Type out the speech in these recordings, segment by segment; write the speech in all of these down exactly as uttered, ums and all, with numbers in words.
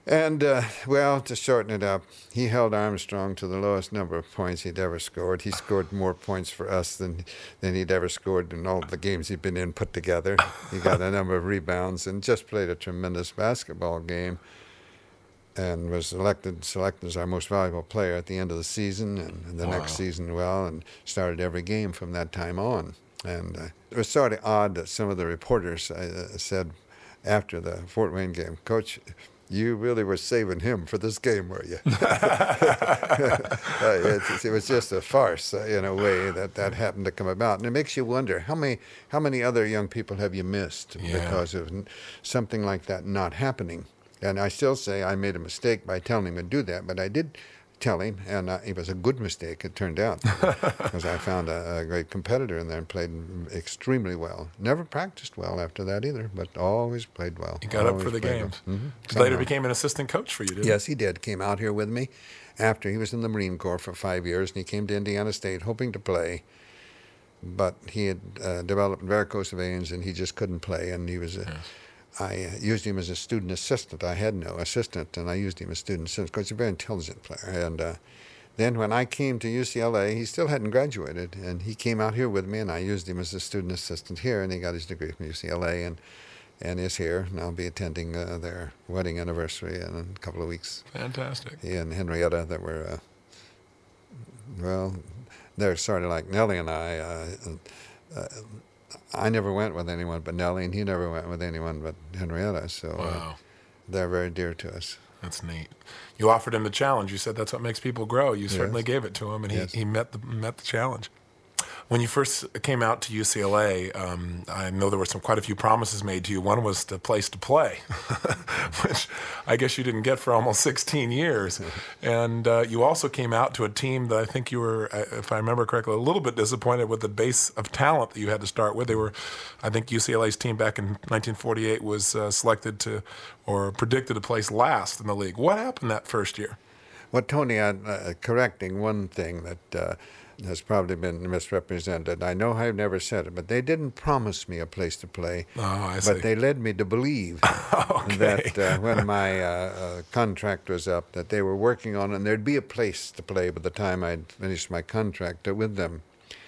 And, uh, well, to shorten it up, he held Armstrong to the lowest number of points he'd ever scored. He scored more points for us than, than he'd ever scored in all the games he'd been in put together. He got a number of rebounds and just played a tremendous basketball game and was elected, selected as our most valuable player at the end of the season and, and the Wow. next season, well, and started every game from that time on. And uh, it was sort of odd that some of the reporters uh, said after the Fort Wayne game, Coach, you really were saving him for this game, were you? uh, it, it was just a farce uh, in a way that that happened to come about. And it makes you wonder, how many how many other young people have you missed Yeah. because of n- something like that not happening? And I still say I made a mistake by telling him to do that, but I did tell him, and uh, it was a good mistake, it turned out, because I found a, a great competitor in there and played extremely well. Never practiced well after that either, but always played well. He got up Always for the played games. well. Mhm. He later Somehow. became an assistant coach for you, didn't Yes, he did. Came out here with me after he was in the Marine Corps for five years, and he came to Indiana State hoping to play, but he had uh, developed varicose veins, and he just couldn't play, and he was a, Yes. I uh, used him as a student assistant. I had no assistant, and I used him as student assistant because he's a very intelligent player. And uh, then when I came to U C L A, he still hadn't graduated, and he came out here with me, and I used him as a student assistant here, and he got his degree from U C L A, and and is here, and I'll be attending uh, their wedding anniversary in a couple of weeks. he? Fantastic. He and Henrietta, that were, uh, well, they're sort of like Nellie and I. Uh, uh, I never went with anyone but Nellie, and he never went with anyone but Henrietta, so uh, Wow. they're very dear to us. That's neat. You offered him the challenge. You said that's what makes people grow. You certainly Yes. gave it to him, and he, Yes. he met the met the challenge. When you first came out to U C L A, um, I know there were some quite a few promises made to you. One was the place to play, which I guess you didn't get for almost sixteen years. And uh, you also came out to a team that I think you were, uh, if I remember correctly, a little bit disappointed with the base of talent that you had to start with. They were, I think U C L A's team back in nineteen forty-eight was uh, selected to, or predicted to place last in the league. What happened that first year? Well, Tony, I'm uh, correcting one thing that uh, has probably been misrepresented. I know I've never said it, but they didn't promise me a place to play. Oh, I see. But they led me to believe Okay. that uh, when my uh, uh, contract was up, that they were working on it, and there'd be a place to play by the time I'd finished my contract with them.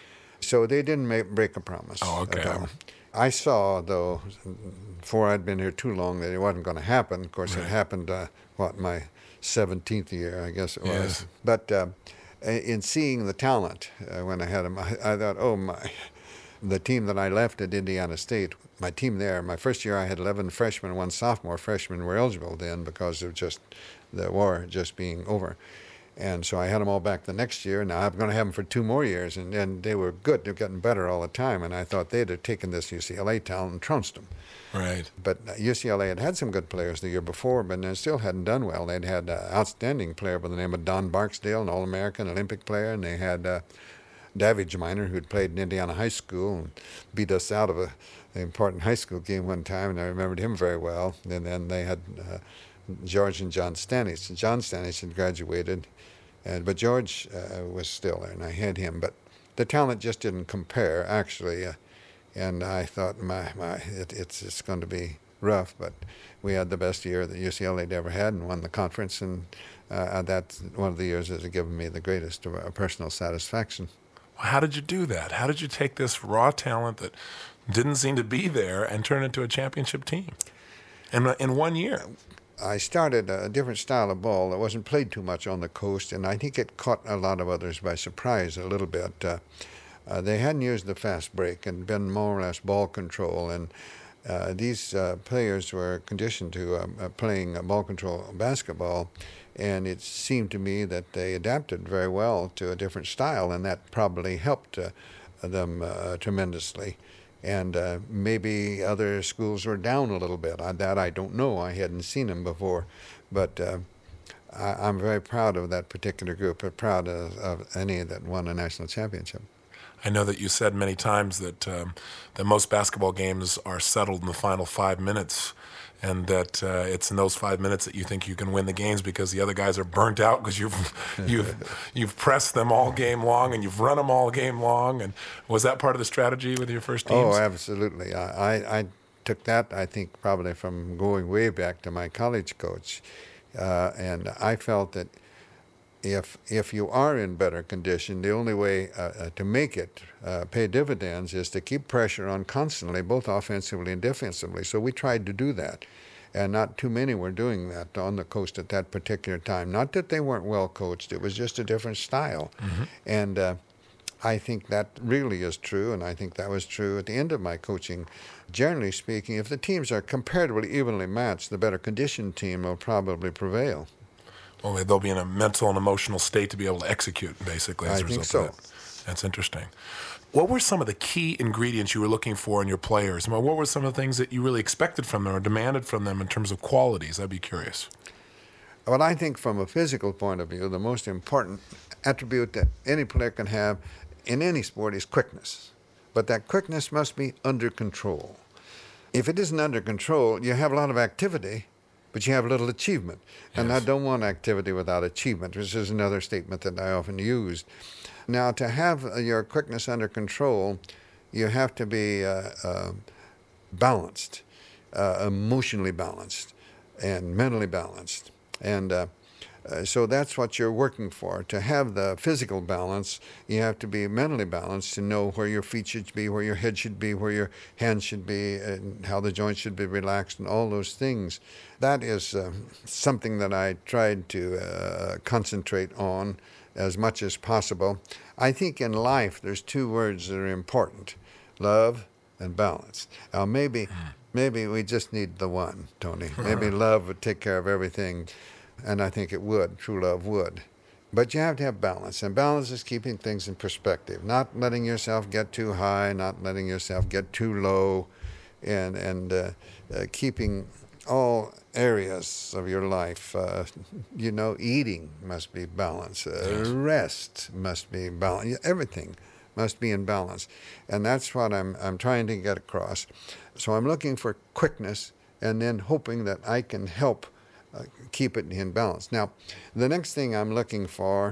So they didn't make, break a promise Oh, okay. at all. I saw, though, before I'd been here too long, that it wasn't going to happen. Of course, Right. it happened, uh, what, my seventeenth year, I guess it was. Yes. But uh, in seeing the talent uh, when I had them, I, I thought, oh, my. The team that I left at Indiana State, my team there, my first year I had eleven freshmen, one sophomore. Freshmen were eligible then because of just the war just being over. And so I had them all back the next year. Now I'm going to have them for two more years, and, and they were good. They're getting better all the time. And I thought they'd have taken this U C L A talent and trounced them. Right. But U C L A had had some good players the year before, but they still hadn't done well. They'd had an outstanding player by the name of Don Barksdale, an All-American Olympic player, and they had uh, Davidge Miner, who'd played in Indiana high school and beat us out of a, an important high school game one time, and I remembered him very well. And then they had uh, George and John Stanich. John Stanich had graduated, and, but George uh, was still there, and I had him. But the talent just didn't compare, actually. Uh, and I thought, my, my, it, it's, it's going to be rough, but we had the best year that U C L A had ever had and won the conference, and uh, that's one of the years that has given me the greatest uh, personal satisfaction. How did you do that? How did you take this raw talent that didn't seem to be there and turn it into a championship team in, in one year? I started a different style of ball that wasn't played too much on the coast, and I think it caught a lot of others by surprise a little bit. Uh, uh, they hadn't used the fast break and been more or less ball control, and uh, these uh, players were conditioned to uh, uh, playing uh, ball control basketball, and it seemed to me that they adapted very well to a different style, and that probably helped uh, them uh, tremendously. And uh, maybe other schools were down a little bit. I, that I don't know. I hadn't seen them before. But uh, I, I'm very proud of that particular group, but proud of, of any that won a national championship. I know that you said many times that um, that most basketball games are settled in the final five minutes, and that uh, it's in those five minutes that you think you can win the games because the other guys are burnt out because you've you've you've pressed them all game long and you've run them all game long. And was that part of the strategy with your first teams? Oh, absolutely. I, I, I took that, I think, probably from going way back to my college coach. Uh, and I felt that if if you are in better condition, the only way uh, uh, to make it uh, pay dividends is to keep pressure on constantly, both offensively and defensively. So we tried to do that, and not too many were doing that on the coast at that particular time. Not that they weren't well coached; it was just a different style, mm-hmm. and uh, I think that really is true, and I think that was true at the end of my coaching. Generally speaking, if the teams are comparatively evenly matched, the better conditioned team will probably prevail. Well, they'll be in a mental and emotional state to be able to execute, basically, as I a think result so. of that. That's interesting. What were some of the key ingredients you were looking for in your players? What were some of the things that you really expected from them or demanded from them in terms of qualities? I'd be curious. Well, I think from a physical point of view, the most important attribute that any player can have in any sport is quickness. But that quickness must be under control. If it isn't under control, you have a lot of activity, but you have little achievement. And Yes. I don't want activity without achievement, which is another statement that I often used. Now, to have your quickness under control, you have to be uh, uh, balanced, uh, emotionally balanced, and mentally balanced. And uh, uh, so that's what you're working for. To have the physical balance, you have to be mentally balanced to know where your feet should be, where your head should be, where your hands should be, and how the joints should be relaxed, and all those things. That is uh, something that I tried to uh, concentrate on as much as possible. I think in life there's two words that are important: love and balance. Now maybe, maybe we just need the one, Tony. Maybe love would take care of everything. And I think it would. True love would. But you have to have balance. And balance is keeping things in perspective, not letting yourself get too high, not letting yourself get too low, and, and uh, uh, keeping all areas of your life. Uh, you know, eating must be balanced. Uh, Yes. Rest must be balanced. Everything must be in balance. And that's what I'm, I'm trying to get across. So I'm looking for quickness and then hoping that I can help Uh, keep it in balance. Now, the next thing I'm looking for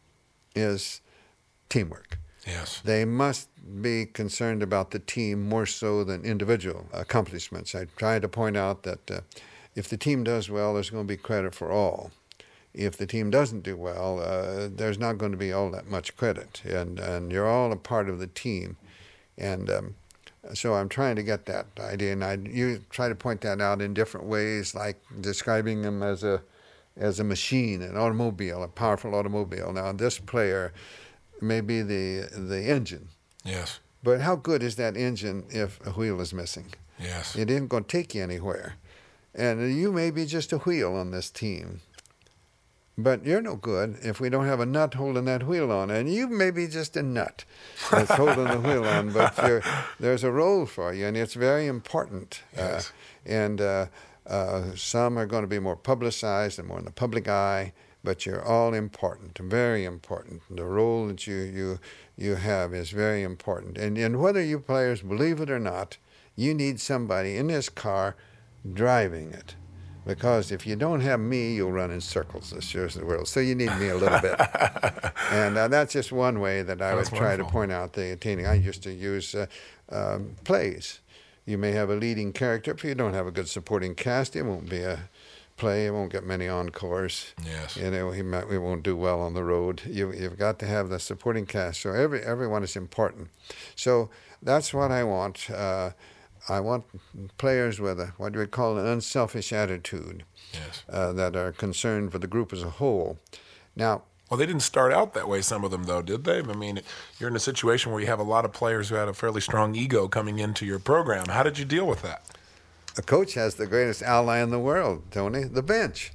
is teamwork. Yes. They must be concerned about the team more so than individual accomplishments. I try to point out that uh, if the team does well, there's going to be credit for all. If the team doesn't do well, uh, there's not going to be all that much credit. And, and you're all a part of the team. And um, So I'm trying to get that idea, and I you try to point that out in different ways, like describing them as a as a machine, an automobile, a powerful automobile. Now, this player may be the the engine, Yes. but how good is that engine if a wheel is missing? Yes. It isn't going to take you anywhere, and you may be just a wheel on this team. But you're no good if we don't have a nut holding that wheel on. And you may be just a nut that's holding the wheel on, but you're, there's a role for you, and it's very important. Yes. Uh, and uh, uh, some are going to be more publicized and more in the public eye, but you're all important, very important. The role that you, you, you have is very important. And, and whether you players believe it or not, you need somebody in this car driving it. Because if you don't have me, you'll run in circles as sure as the world. So you need me a little bit. And uh, that's just one way that I That's would try wonderful. to point out the attaining. I used to use uh, um, plays. You may have a leading character. If you don't have a good supporting cast, it won't be a play. It won't get many encores. Yes. You know, he might, we won't do well on the road. You, you've got to have the supporting cast. So every everyone is important. So that's what I want. Uh, I want players with a, what do we call an unselfish attitude, Yes. uh, that are concerned for the group as a whole. Now, Well, they didn't start out that way, some of them, though, did they? I mean, you're in a situation where you have a lot of players who had a fairly strong ego coming into your program. How did you deal with that? a coach has the greatest ally in the world, Tony, the bench.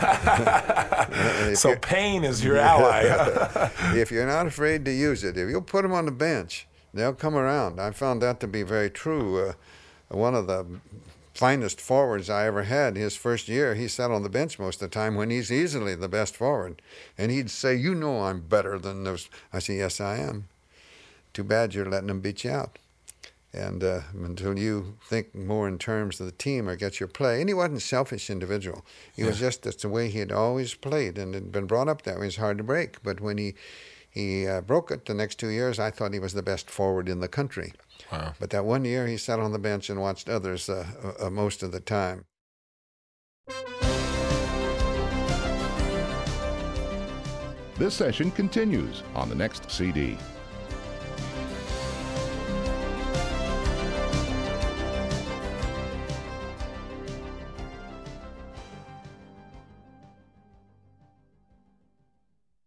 So you're- pain is your ally. If you're not afraid to use it, if you'll put them on the bench, they'll come around. I found that to be very true. Uh, one of the finest forwards I ever had, his first year, he sat on the bench most of the time when he's easily the best forward. And he'd say, you know I'm better than those. I say, yes, I am. Too bad you're letting them beat you out. And uh, until you think more in terms of the team or get your play. And he wasn't a selfish individual. He was Yeah. just, that's the way he had always played and had been brought up that way. It's hard to break. But when he, he uh, broke it the next two years, I thought he was the best forward in the country. Wow. But that one year, he sat on the bench and watched others uh, uh, most of the time. This session continues on the next C D.